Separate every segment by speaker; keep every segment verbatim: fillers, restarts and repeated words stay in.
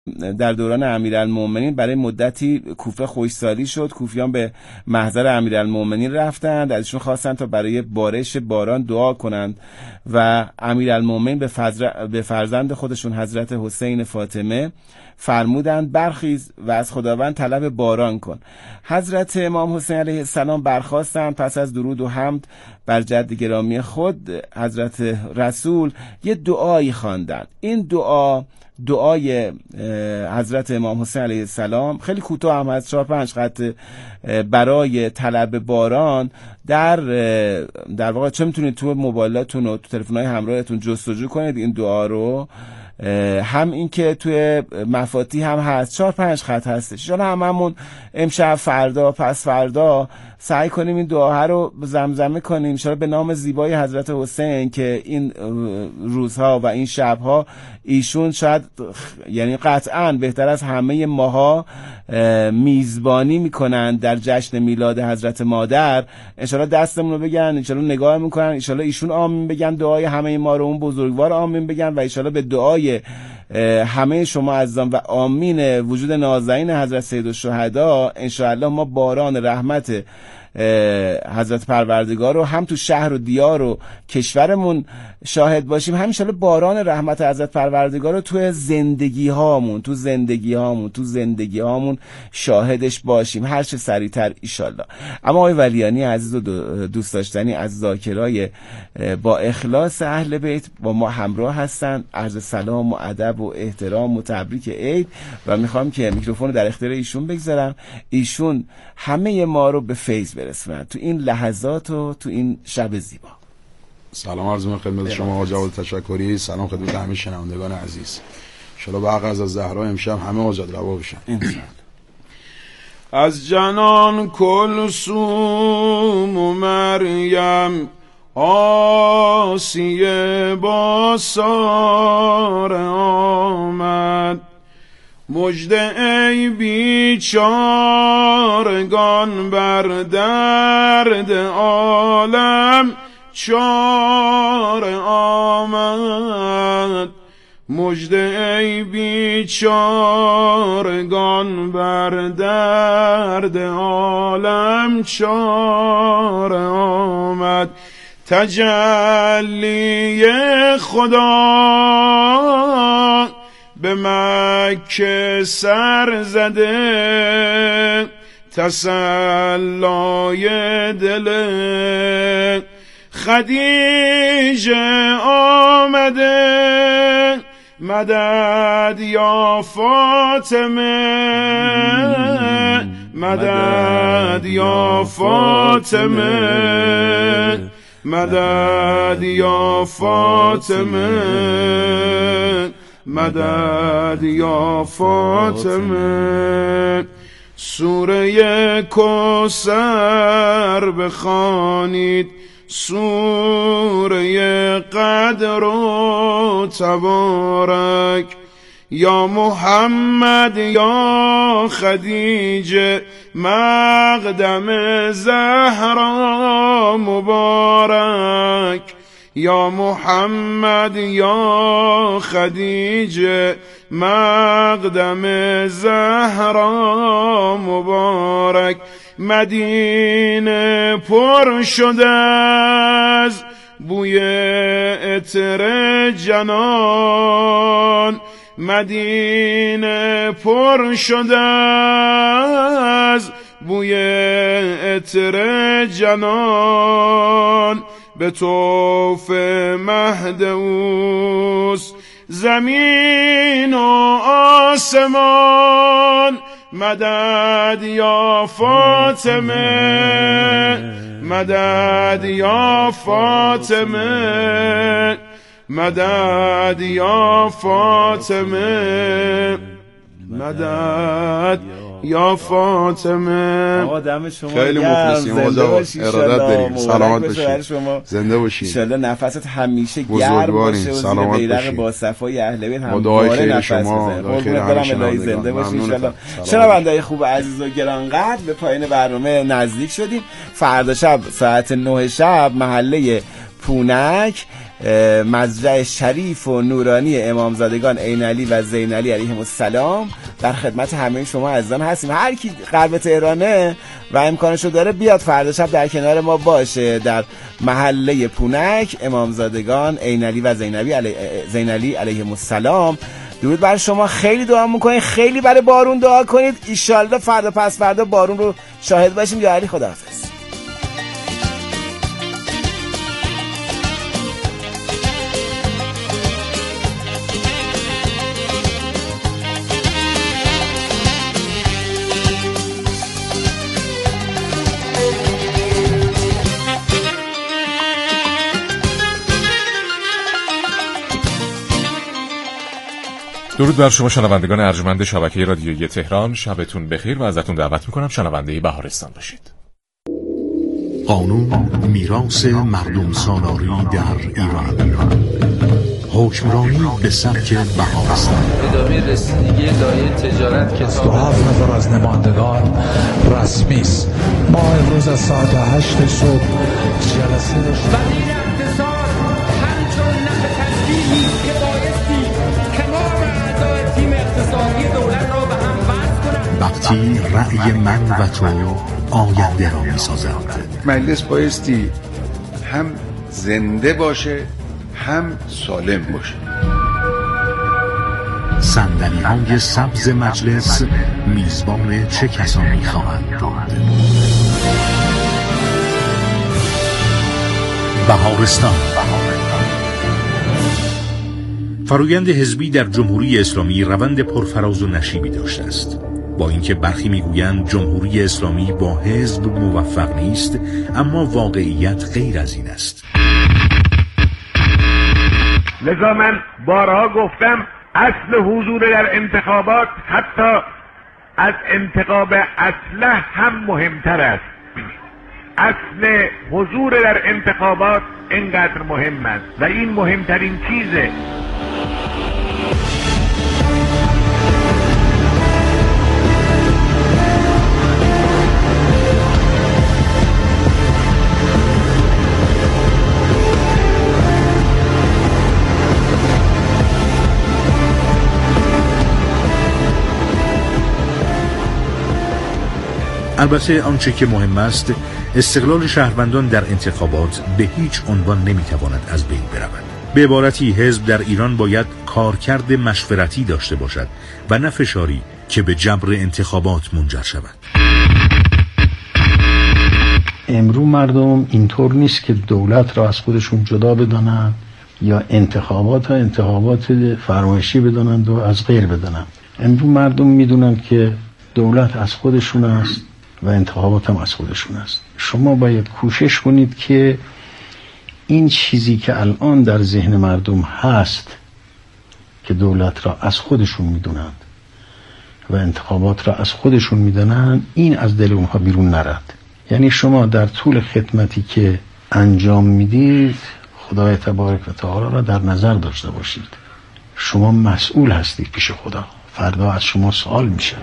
Speaker 1: در دوران امیرالمومنین برای مدتی کوفه خشکسالی شد. کوفیان به محضر امیرالمومنین رفتند، ازشون خواستند تا برای بارش باران دعا کنند و امیرالمومنین به, به فرزند خودشون حضرت حسین فاطمه فرمودند برخیز و از خداوند طلب باران کن. حضرت امام حسین علیه السلام برخاستند، پس از درود و حمد بر جد گرامی خود حضرت رسول یه دعایی خواندند. این دعا دعای حضرت امام حسین علیه السلام خیلی کوتاه هم از چهار پنج خط برای طلب باران. در در واقع چه میتونید تو موبایلاتون و تو تلفن‌های همراهتون جستجو کنید این دعا رو، هم این که توی مفاتیح هم هست، چهار پنج خط هستش. حالا هممون امشب فردا پس فردا سعی کنیم این دعا رو زمزمه کنیم ان شاءالله به نام زیبای حضرت حسین که این روزها و این شبها ایشون شاید یعنی قطعاً بهتر از همه ماها میزبانی میکنن در جشن میلاد حضرت مادر. ان شاءالله دستمون رو بگن، ان شاءالله نگاه میکنن، ان شاءالله ایشون آمین بگن، دعای همه ما رو اون بزرگوار آمین بگن و ان شاءالله به دعای همه شما عزیزان و آمین وجود نازنین حضرت سیدالشهدا ان شاءالله ما باران رحمت حضرت پروردگار رو هم تو شهر و دیار و کشورمون شاهد باشیم، هم ان شاءالله باران رحمت حضرت پروردگار رو تو زندگی هامون تو زندگی هامون تو زندگی هامون شاهدش باشیم هر چه سریعتر ان شاءالله. اما آقای ولیانی عزیز و دوست داشتنی از ذاکرای با اخلاص اهل بیت با ما همراه هستن، عرض سلام و ادب و احترام و تبریک عید و میخوام که میکروفون رو در اختیار ایشون بگذارم، ایشون همه ما رو به فیض برسونن تو این لحظات و تو این شب زیبا.
Speaker 2: سلام عرض می‌کنم خدمت شما آقا جواد تشکری، سلام خدمت همه شنوندگان عزیز. ان شاءالله به حق از زهرا امشب همه حاجت روا بشن ان از جنان کلثوم و مریم آسیه با ساره آمد، مژده ای بیچارگان بر درد عالم چاره آمد، مژده ای بیچارگان بر درد عالم چاره آمد. تجلی خدا به مکه سر زده، تسلای دل خدیجه آمده، مدد یا فاطمه مدد یا فاطمه مدد یا فاطمه مدد یا فاطمه. سوره کوثر بخوانید، سوره قدر و تبارک، یا محمد یا خدیجه مقدم زهرا مبارک، یا محمد یا خدیجه مقدم زهرا مبارک. مدینه پر شده از بوی عطر جنان، مدینه پر شده از بوی عطر جنان، به طوف مهدوس زمین و آسمان، مدد یا فاطمه مدد یا فاطمه مدد یا فاطمه مدد یا فاطمه.
Speaker 1: آقا دم شما
Speaker 2: خیلی مخلصیم آقا، ارادت داریم، سلامت باشید، زنده باشید،
Speaker 1: ان شاءالله نفست همیشه گرم باشه و زیر بیرق با صفای اهل بیت همواره نفس بزنه. قربونت برم، زنده باشید ان شاءالله. شنونده‌های خوب عزیز و گرانقدر، به پایان برنامه نزدیک شدیم. فردا شب ساعت نه شب محله پونک مزرع شریف و نورانی امامزادگان عین علی و زین علی علیهم السلام در خدمت همه شما عزیزان هستیم. هر کی قلب تهرانه و امکانشو داره بیاد فردا شب در کنار ما باشه در محله پونک امامزادگان عین علی و زین علی علی زین علی علیهم السلام. درود بر شما، خیلی دعا میکنید، خیلی برای بارون دعا کنید، ایشالله فردا پس فردا بارون رو شاهد باشیم. یا علی خداحافظ.
Speaker 3: درود بر شما شنوندگان ارجمند شبکه رادیویی تهران، شبتون بخیر و ازتون دعوت میکنم شنونده بهارستان باشید.
Speaker 4: قانون میراث مردم سالاری در ایران، حکمرانی به سبک بهارستان،
Speaker 5: ادامه رسیدگی لایحه تجارت که
Speaker 6: دو هفت نفر از نمایندگان رسمی است. ما امروز از ساعت هشت صبح جلسه داشتیم.
Speaker 7: وزیر اقتصاد همچون نقل تشکیلی که بایستی تمام اعضای تیم اقتصادی دولت را به هم وصل کنند.
Speaker 4: وقتی رأی من و تو آینده را می‌سازد.
Speaker 8: مجلس بایستی هم زنده باشه هم سالم باشه.
Speaker 4: صندلی‌های سبز مجلس میزبان چه کسانی خواهند بود؟ بهارستان. فرآیند حزبی در جمهوری اسلامی روند پرفراز و نشیبی داشته است. با اینکه برخی میگویند جمهوری اسلامی با حزب موفق نیست، اما واقعیت غیر از این است.
Speaker 9: لذا من بارها گفتم اصل حضور در انتخابات حتی از انتخاب اسلحه هم مهمتر است. اصل حضور در انتخابات اینقدر مهم است و این مهمترین چیزه.
Speaker 4: البته آنچه که مهم است استقلال شهروندان در انتخابات به هیچ عنوان نمیتواند از بین برود. به عبارتی حزب در ایران باید کارکرد مشورتی داشته باشد و نه فشاری که به جبر انتخابات منجر شود.
Speaker 10: امروز مردم اینطور نیست که دولت را از خودشون جدا بدانند یا انتخابات ها انتخابات فرمایشی بدانند و از غیر بدانند. امروز مردم میدونن که دولت از خودشون است و انتخابات هم از خودشون است. شما باید کوشش کنید که این چیزی که الان در ذهن مردم هست که دولت را از خودشون میدونند و انتخابات را از خودشون میدونند، این از دل اونها بیرون نرد. یعنی شما در طول خدمتی که انجام میدید خدای تبارک و تعالی را در نظر داشته باشید. شما مسئول هستید پیش خدا، فردا از شما سوال میشه.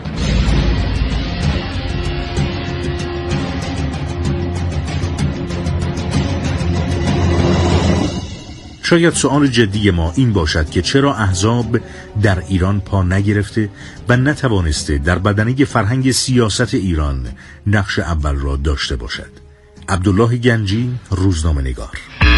Speaker 4: شاید سؤال جدی ما این باشد که چرا احزاب در ایران پا نگرفته و نتوانسته در بدنه فرهنگ سیاست ایران نقش اول را داشته باشد. عبدالله گنجی، روزنامه‌نگار.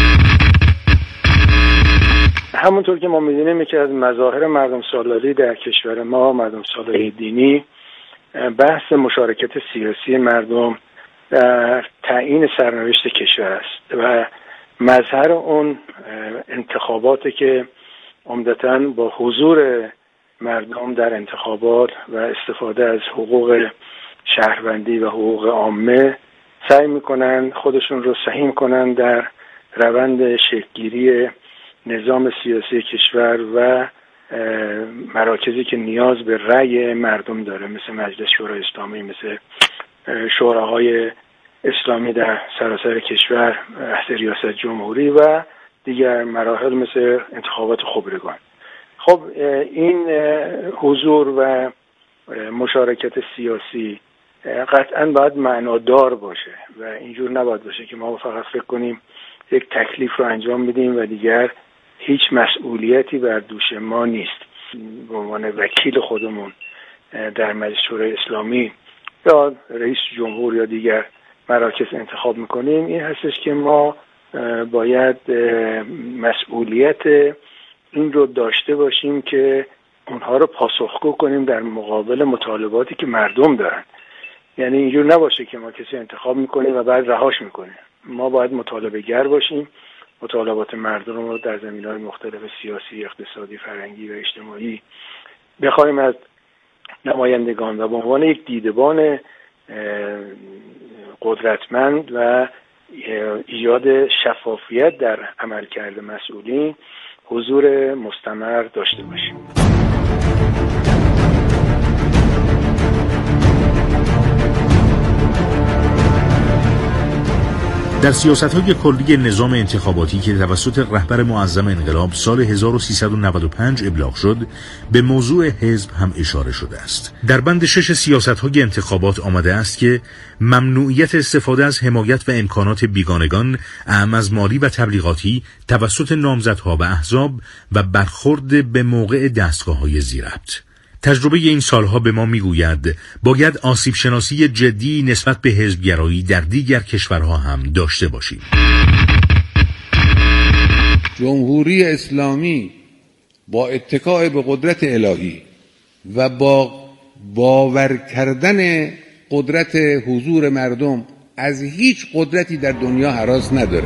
Speaker 11: همونطور که ما می‌دونیم یکی از مظاهر مردم سالاری در کشور ما، مردم سالاری دینی، بحث مشارکت سیاسی مردم در تعیین سرنوشت کشور است و مظهر اون انتخاباتی که عمدتاً با حضور مردم در انتخابات و استفاده از حقوق شهروندی و حقوق عامه سعی میکنن خودشون رو سهیم کنن در روند شکل‌گیری نظام سیاسی کشور و مراکزی که نیاز به رأی مردم داره، مثل مجلس شورای اسلامی، مثل شوراهای اسلامی در سراسر کشور، بحث ریاست جمهوری و دیگر مراحل مثل انتخابات خبرگان. خب این حضور و مشارکت سیاسی قطعاً باید معنادار باشه و اینجور نباید باشه که ما فقط فکر کنیم یک تکلیف رو انجام بدیم و دیگر هیچ مسئولیتی بر دوش ما نیست. به عنوان وکیل خودمون در مجلس شورای اسلامی یا رئیس جمهور یا دیگر مراکز انتخاب میکنیم، این هستش که ما باید مسئولیت این رو داشته باشیم که اونها رو پاسخگو کنیم در مقابل مطالباتی که مردم دارن. یعنی اینجور نباشه که ما کسی انتخاب میکنیم و بعد رهاش میکنیم. ما باید مطالبه گر باشیم، مطالبات مردم رو در زمینه‌های مختلف سیاسی، اقتصادی، فرهنگی و اجتماعی بخوایم از نمایندگان و به عنوان یک دیدبان قدرتمند و ایجاد شفافیت در عملکرد مسئولین حضور مستمر داشته باشیم.
Speaker 4: در سیاست‌های کلی نظام انتخاباتی که توسط رهبر معظم انقلاب سال هزار و سیصد و نود و پنج ابلاغ شد، به موضوع حزب هم اشاره شده است. در بند شش سیاست‌های انتخابات آمده است که ممنوعیت استفاده از حمایت و امکانات بیگانگان، اعم از مالی و تبلیغاتی توسط نامزدها و احزاب و برخورد به موقع دستگاه‌های ذی‌ربط. تجربه این سالها به ما میگوید باید آسیب شناسی جدی نسبت به حزبگرایی در دیگر کشورها هم داشته باشیم.
Speaker 8: جمهوری اسلامی با اتکاء به قدرت الهی و با باور کردن قدرت حضور مردم از هیچ قدرتی در دنیا هراس نداره.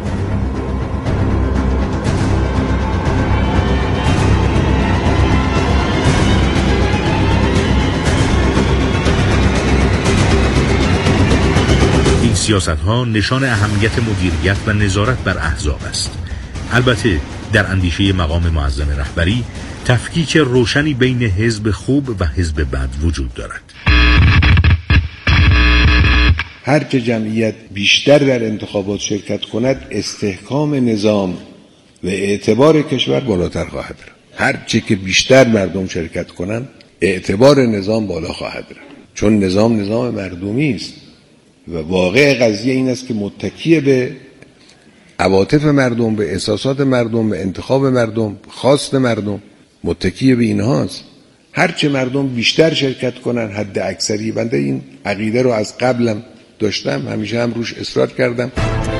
Speaker 4: سیاست‌ها نشان اهمیت مدیریت و نظارت بر احزاب است. البته در اندیشه مقام معظم رهبری تفکیک روشنی بین حزب خوب و حزب بد وجود دارد.
Speaker 8: هرچه جمعیت بیشتر در انتخابات شرکت کند، استحکام نظام و اعتبار کشور بالاتر خواهد رفت. هرچه که بیشتر مردم شرکت کنند، اعتبار نظام بالا خواهد رفت. چون نظام نظام مردمی است و واقع قضیه این است که متکی به عواطف مردم، به احساسات مردم، به انتخاب مردم، خواست مردم، متکی به اینهاست. هرچه مردم بیشتر شرکت کنن حد اکثری. بنده این عقیده رو از قبلم داشتم، همیشه هم روش اصرار کردم.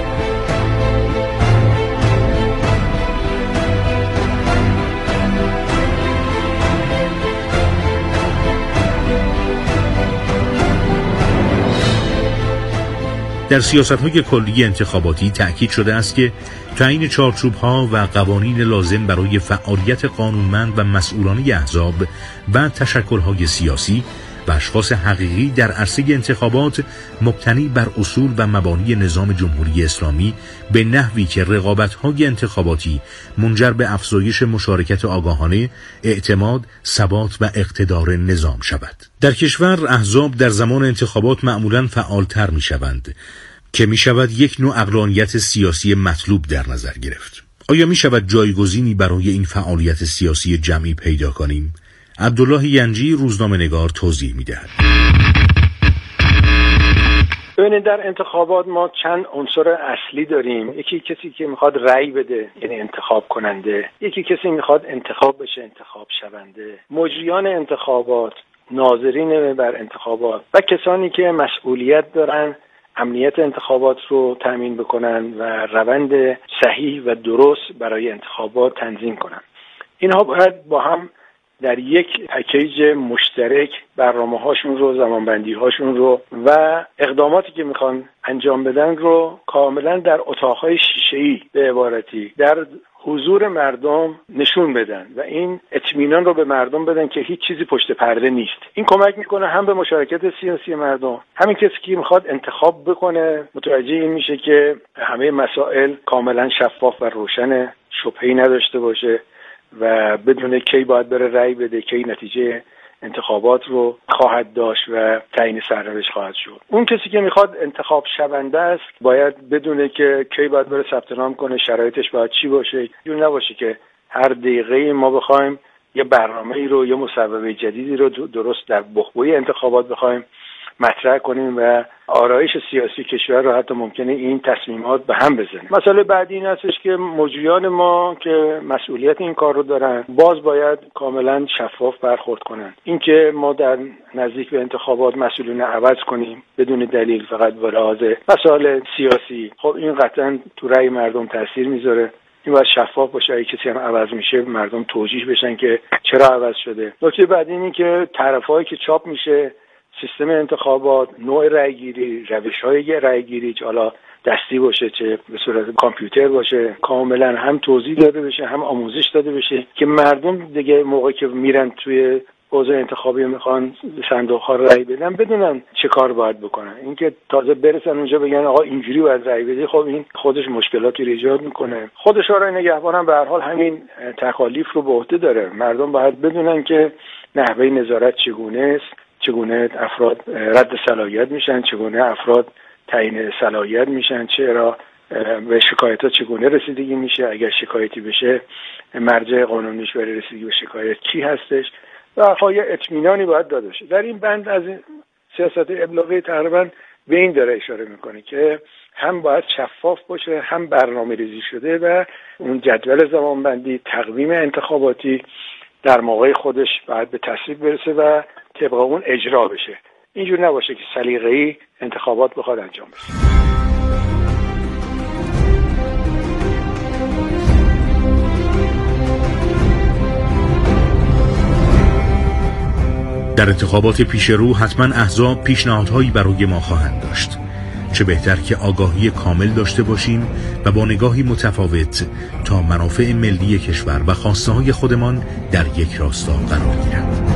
Speaker 4: در سیاست‌های کلی انتخاباتی تأکید شده است که تعیین چارچوب‌ها و قوانین لازم برای فعالیت قانونمند و مسئولانه احزاب و تشکل‌های سیاسی و اشخاص حقیقی در عرصه انتخابات مبتنی بر اصول و مبانی نظام جمهوری اسلامی به نحوی که رقابت‌های انتخاباتی منجر به افزایش مشارکت آگاهانه، اعتماد، ثبات و اقتدار نظام شود. در کشور احزاب در زمان انتخابات معمولاً فعالتر می‌شوند که می‌شود یک نوع عقلانیت سیاسی مطلوب در نظر گرفت. آیا می‌شود جایگزینی برای این فعالیت سیاسی جمعی پیدا کنیم؟ عبدالله ینجی روزنامه‌نگار توضیح می‌دهد.
Speaker 11: ببینید در انتخابات ما چند عنصر اصلی داریم. یکی کسی که میخواد رأی بده، یعنی انتخاب کننده. یکی کسی میخواد انتخاب بشه، انتخاب شونده. مجریان انتخابات، ناظرین بر انتخابات و کسانی که مسئولیت دارن امنیت انتخابات رو تامین بکنن و روند صحیح و درست برای انتخابات تنظیم کنن. اینها باید با هم در یک پکیج مشترک برنامه‌هاشون رو، زمانبندی‌هاشون رو و اقداماتی که میخوان انجام بدن رو کاملا در اتاق‌های شیشه‌ای به عبارتی در حضور مردم نشون بدن و این اطمینان رو به مردم بدن که هیچ چیزی پشت پرده نیست. این کمک میکنه هم به مشارکت سیاسی مردم، همین کسی که میخواد انتخاب بکنه متوجه این میشه که همه مسائل کاملا شفاف و روشن، شبهه‌ای نداشته باشه و بدون کی باید بره رأی بده، کی نتیجه انتخابات رو خواهد داشت و تعیین سرنوشت خواهد شد. اون کسی که میخواد انتخاب شونده است باید بدونه که کی باید بره ثبت نام کنه، شرایطش باید چی باشه. جور نباشه که هر دقیقه ما بخوایم یه برنامه‌ای رو، یه مصوبه جدیدی رو درست در بحبوحه انتخابات بخوایم مطرح کنیم و آرایش سیاسی کشور رو حتی ممکنه این تصمیمات به هم بزنه. مسئله بعدی این هستش که مجریان ما که مسئولیت این کار رو دارن باز باید کاملا شفاف برخورد کنن. اینکه ما در نزدیک به انتخابات مسئولین عوض کنیم بدون دلیل فقط به لحاظ مسائل سیاسی، خب این قطعا تو رأی مردم تاثیر میذاره. این باید شفاف باشه. اگه کسی هم عوض میشه مردم توجیه بشن که چرا عوض شده. نکته بعدی اینه که طرفایی که چاپ میشه سیستم انتخابات، نوع رأیگیری، روش‌های رأیگیری، چه حالا دستی باشه چه به صورت کامپیوتر باشه، کاملا هم توضیح داده بشه هم آموزش داده بشه که مردم دیگه موقعی که میرن توی حوزه انتخابی میخوان صندوق‌ها رأی بدن بدونن چه کار باید بکنن. اینکه تازه برسن اونجا بگن آقا اینجوری باید رأی بدی، خب این خودش مشکلاتی رو ایجاد میکنه. خود شورای نگهبان هم به هر حال همین تکالیف رو به عهده داره. مردم باید بدونن که نحوه نظارت چگونه است، چگونه افراد رد صلاحیت میشن، چگونه افراد تعیین صلاحیت میشن، چرا به شکایت ها چگونه رسیدگی میشه، اگر شکایتی بشه مرجع قانونیش برای رسیدگی به شکایت کی هستش و حقایق اطمینانی باید داده بشه. در این بند از این سیاست ابلاغی تقریبا به این داره اشاره میکنه که هم باید شفاف باشه، هم برنامه ریزی شده و اون جدول زمانبندی تقویم انتخاباتی در موقع خودش باید به تصویب برسه و طبق اون اجرا بشه. اینجور نباشه که سلیقه‌ای انتخابات بخواد انجام بشه.
Speaker 4: در انتخابات پیش رو حتما احزاب پیشنهادهایی برای ما خواهند داشت. چه بهتر که آگاهی کامل داشته باشیم و با نگاهی متفاوت تا منافع ملی کشور و خواسته های خودمان در یک راستا قرار گیرند.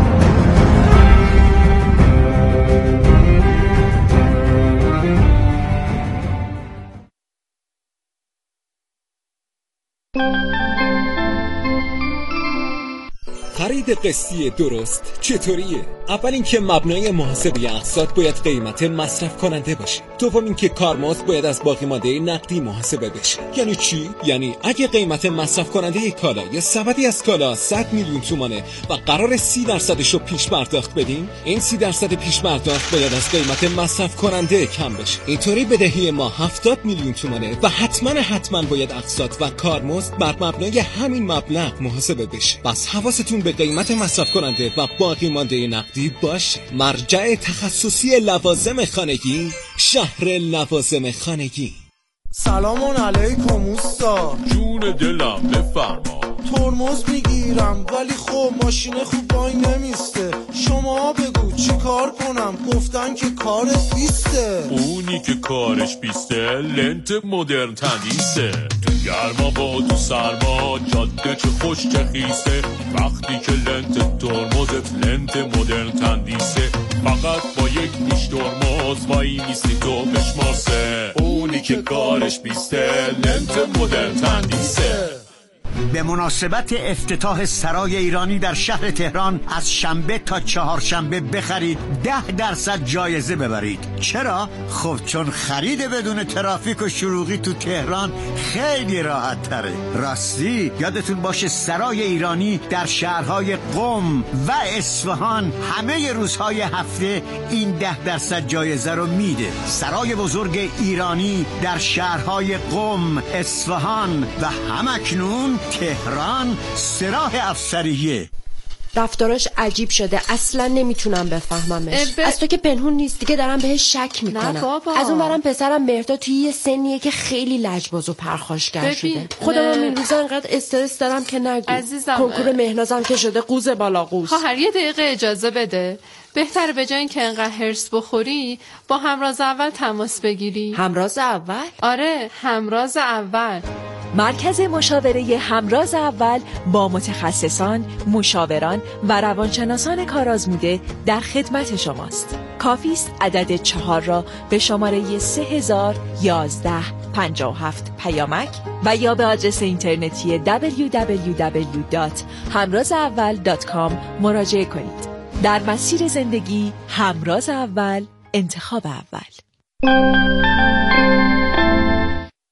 Speaker 12: خرید قسطی درست چطوریه؟ اول اینکه مبنای محاسبه اقساط باید قیمت مصرف کننده باشه. دوم اینکه کارمزد باید از باقی مانده نقدی محاسبه بشه. یعنی چی؟ یعنی اگه قیمت مصرف کننده یک کالا یا سبدی از کالا صد میلیون تومانه و قرار سی درصدش رو پیش پرداخت بدیم، این سی درصد پیش پرداخت باید از قیمت مصرف کننده کم بشه. اینطوری بدهی ما هفتاد میلیون تومانه و حتما حتما باید اقساط و کارمزد بر مبنای همین مبلغ محاسبه بشه. بس حواستون به قیمت مصرف کننده و باقی مانده نقدی باشه. مرجع تخصصی لوازم خانگی، شهر لوازم خانگی.
Speaker 13: سلام علیکم اوستا.
Speaker 14: جون دلم بفرما.
Speaker 13: ترمز میگیرم ولی خب ماشین خوب وای نمیسته. شما بگو چی کار کنم؟ گفتن که کارت بیسته.
Speaker 14: اونی که کارش بیسته لنت مدرن تندیسه. تو گرما با تو سرما جاده چه خوش چه خیسه. وقتی که لنت ترمزت لنت مدرن تندیسه، فقط با یک نیش ترمز وای نیستی تو بشماسه. اونی که کارش بیسته لنت مدرن تندیسه.
Speaker 15: به مناسبت افتتاح سرای ایرانی در شهر تهران از شنبه تا چهارشنبه بخرید ده درصد جایزه ببرید. چرا؟ خب چون خرید بدون ترافیک و شلوغی تو تهران خیلی راحت تره. راستی یادتون باشه سرای ایرانی در شهرهای قم و اصفهان همه روزهای هفته این ده درصد جایزه رو میده. سرای بزرگ ایرانی در شهرهای قم، اصفهان و همکنون تهران سراح افسریه.
Speaker 16: رفتاراش عجیب شده، اصلا نمیتونم بفهممش. ب... از تو که پنهون نیست دیگه، دارم بهش شک میکنم. از اون برم پسرم مهرداد توی یه سنیه که خیلی لجباز و پرخاشگر شده. خودم هم این روزا انقدر استرس دارم که نگو.
Speaker 17: عزیزم
Speaker 16: کنکور مهنازم که شده قوز بالا قوز.
Speaker 17: خواهر یه دقیقه اجازه بده. بهتره به جای اینکه انقدر هرس بخوری با همراز اول تماس بگیری.
Speaker 16: همراز اول؟
Speaker 17: آره همراز اول.
Speaker 18: مرکز مشاوره همراز اول با متخصصان، مشاوران و روانشناسان کارآزموده در خدمت شماست. کافی است عدد چهار را به شماره سه هزار یازده پنجاه و هفت پیامک و یا به آدرس اینترنتی دبلیو دبلیو دبلیو دات همراز اول دات کام مراجعه کنید. در مسیر زندگی همراز اول، انتخاب اول.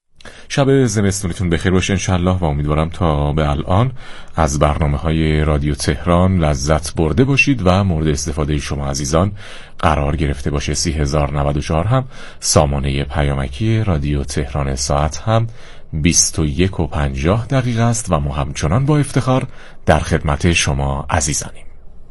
Speaker 3: شب زمستونیتون بخیر باشه انشالله و امیدوارم تا به الان از برنامه‌های رادیو تهران لذت برده باشید و مورد استفاده شما عزیزان قرار گرفته باشه. سی هزار و نود و چهار هم سامانه پیامکی رادیو تهران، ساعت هم بیست و یک و پنجاه دقیقه است و ما همچنان با افتخار در خدمت شما عزیزانیم.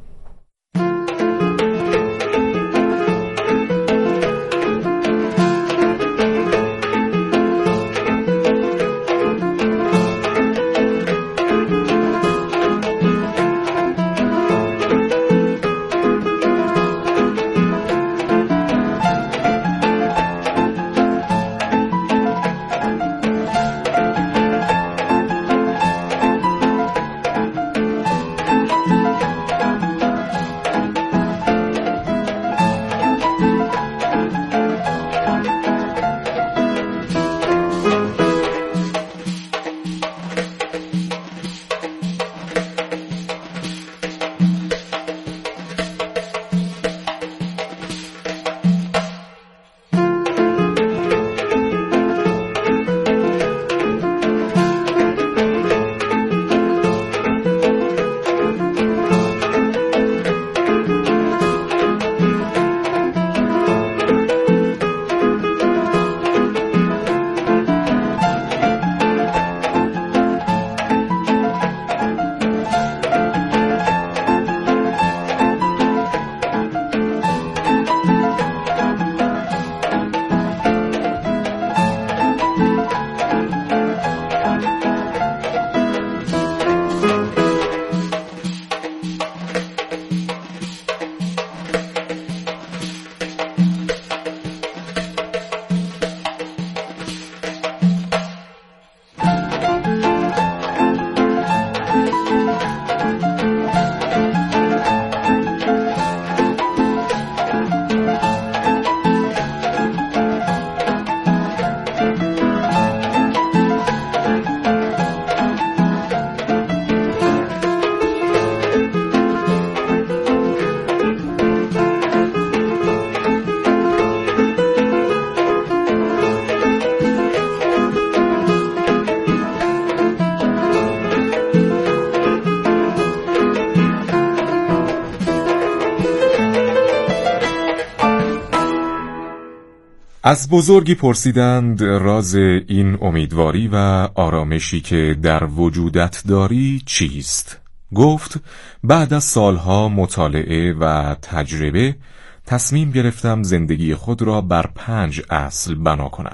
Speaker 3: از بزرگی پرسیدند راز این امیدواری و آرامشی که در وجودت داری چیست؟ گفت بعد از سالها مطالعه و تجربه تصمیم گرفتم زندگی خود را بر پنج اصل بنا کنم.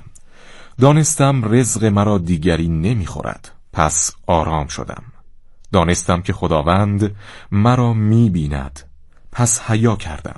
Speaker 3: دانستم رزق مرا دیگری نمیخورد، پس آرام شدم. دانستم که خداوند مرا میبیند، پس حیا کردم.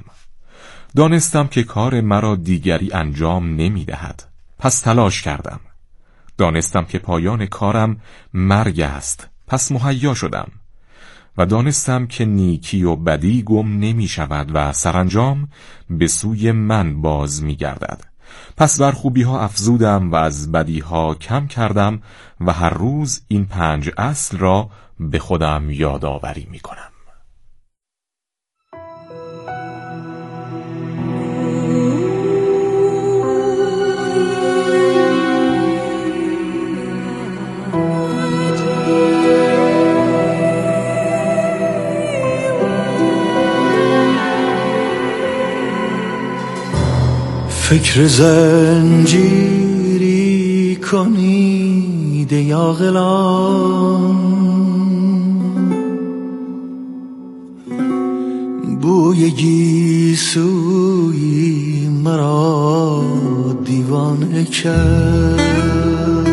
Speaker 3: دانستم که کار مرا دیگری انجام نمیدهد، پس تلاش کردم. دانستم که پایان کارم مرگ است، پس مهیا شدم. و دانستم که نیکی و بدی گم نمی شود و سرانجام به سوی من باز می گردد. پس بر خوبی ها افزودم و از بدی ها کم کردم و هر روز این پنج اصل را به خودم یادآوری می کنم.
Speaker 19: فکر زنجیری کنید یا غلام، بوی گیسوی مرا دیوانه کرد.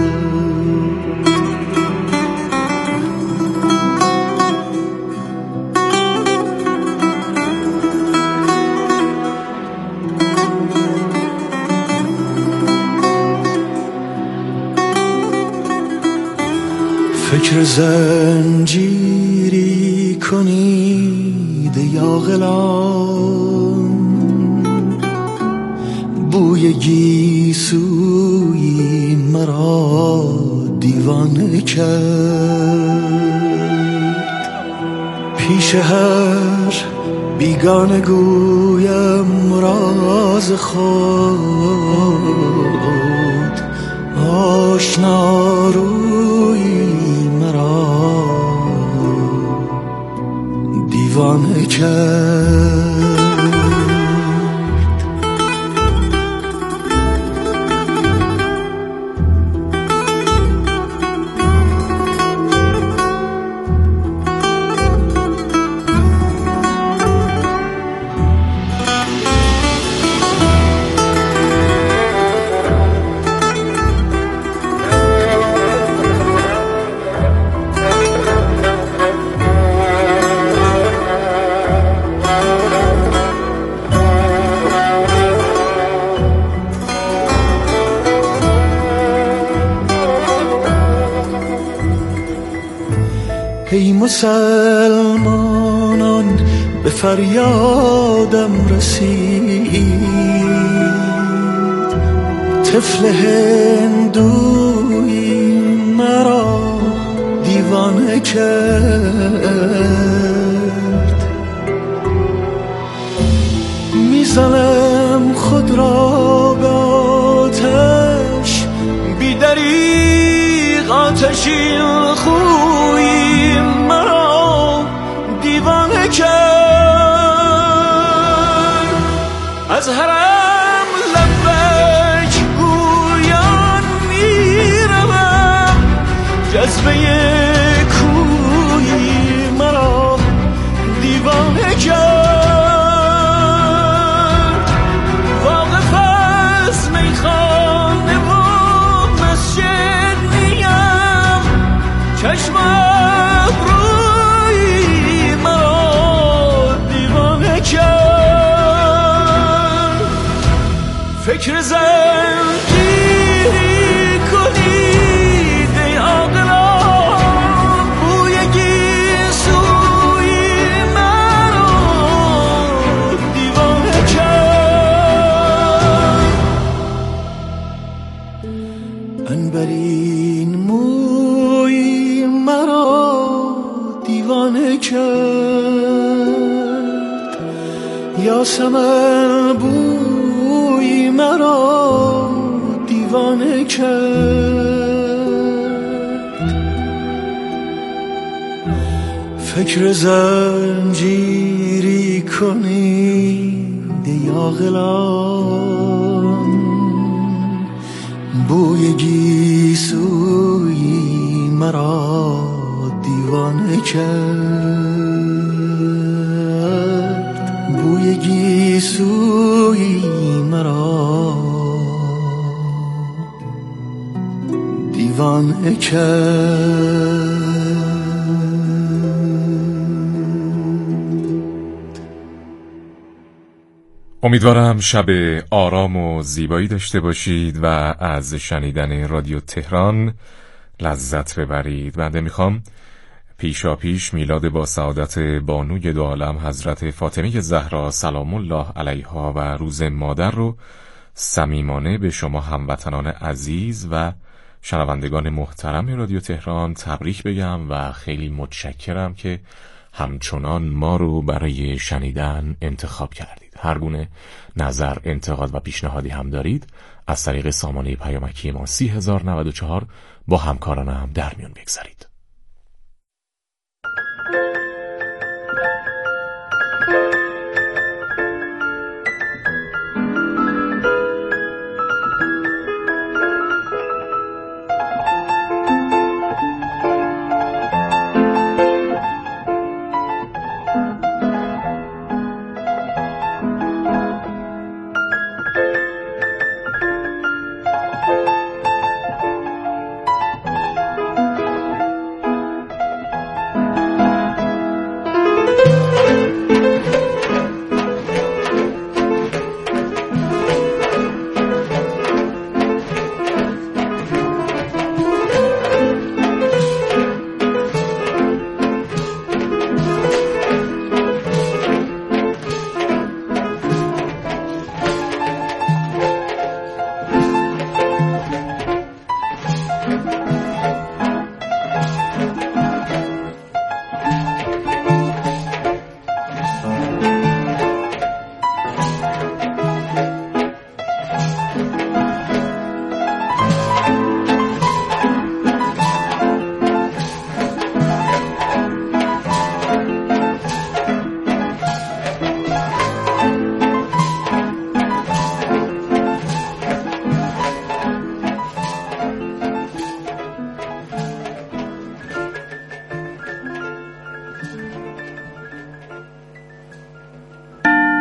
Speaker 19: فکر زنجیری کنید یا غلام، بوی گیسوی مرا دیوانه کرد. پیش هر بیگانه گویم راز خود، آشنا روی مرا دیوانه کرد. ای مسلمانان به فریادم رسید، طفل هندوی مرا دیوانه کرد. میزنم خود را به آتش، بی دریغ آتشی خوی مرا دیوانه کرد. از حرم لبک گویان میروم، جذبه کوی مرا دیوانه کرد. واقف از میخانه و مسجد نیم، چشم ابروی مرا دیوانه کرد. فکر زنجیری کنید ای عاقلان، بوی گیسوی مرا دیوانه کرد. عنبرین موی مرا دیوانه کرد. یاسمن بوی مرا دیوانه کرد. فکر زنجیری کنید ای عاقلان، بوی گیسوی مرا دیوانه کرد. بوی گیسوی مرا دیوانه کرد.
Speaker 3: امیدوارم شب آرام و زیبایی داشته باشید و از شنیدن رادیو تهران لذت ببرید. بنده میخوام پیشا پیش میلاد با سعادت بانوی دو عالم حضرت فاطمه زهرا سلام الله علیها و روز مادر رو صمیمانه به شما هموطنان عزیز و شنوندگان محترم رادیو تهران تبریک بگم و خیلی متشکرم که همچنان ما رو برای شنیدن انتخاب کردید. هر گونه نظر، انتقاد و پیشنهادی هم دارید از طریق سامانه پیامکی ما سی هزار و نود و چهار با همکارانم در میون بگذارید.